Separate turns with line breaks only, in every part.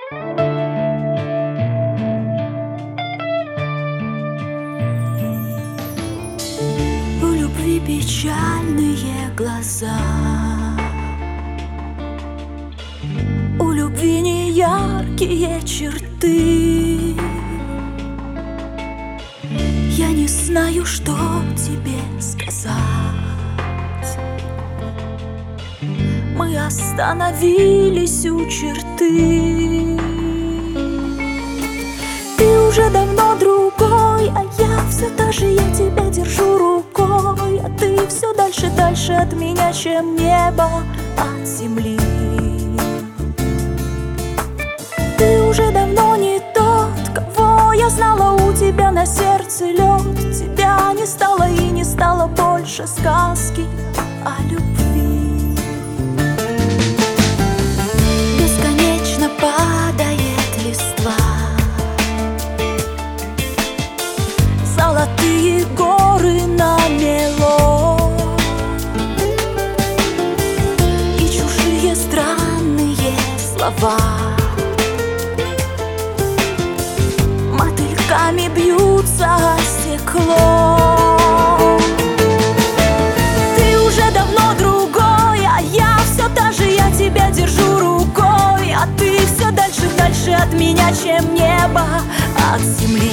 У любви печальные глаза, у любви неяркие черты. Я не знаю, что тебе сказать. Мы остановились у черты. Ты уже давно другой, а я все та же, я тебя держу рукой. А ты все дальше, дальше от меня, чем небо от земли. Ты уже давно не тот, кого я знала, у тебя на сердце лед. Тебя не стало и не стало больше сказки о любви. Бесконечно падает листва, золотые горы намело, и чужие странные слова мотыльками бьются о стекло. Ты уже давно другой, а я все та же, я тебя держу рукой. А ты все дальше, дальше от меня, чем небо от земли.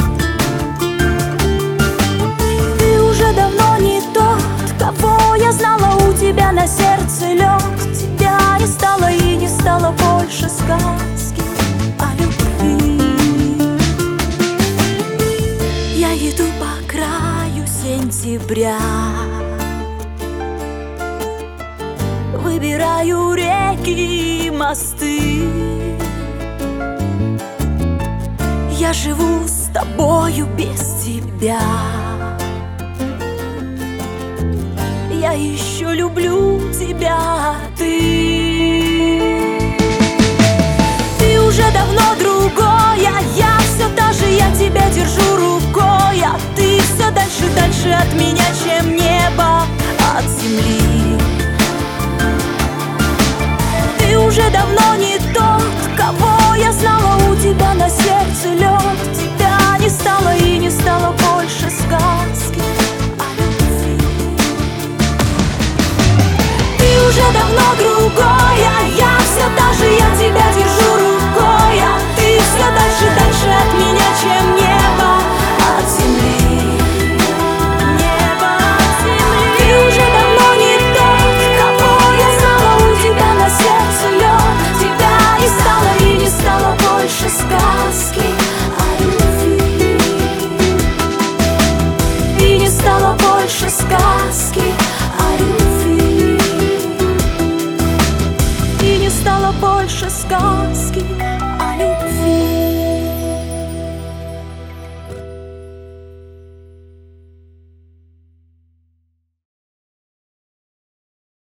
Ты уже давно не тот, кого я знала, у тебя на сердце лед. Тебя не стало и не стало больше сказки о любви. Я иду по краю сентября, выбираю реки и мосты. Я живу с тобою без тебя. Я еще люблю тебя, а ты уже давно другой, а я все та же, я тебя держу рукой. А ты все дальше, дальше от меня, чем небо от земли. Ты уже давно не тот, кого я знала, у тебя на сердце лед. Тебя не стало и не стало больше сказки о любви. Ты уже давно другой, а я все та же, я тебя держу рукой. А ты все дальше, дальше от меня, чем небо от земли. Небо от земли. Ты уже давно не тот, кого я знала, у тебя на сердце лед. Тебя не стало и не стало больше сказки о любви. И не стало больше сказки о любви. И не стало больше сказки о любви.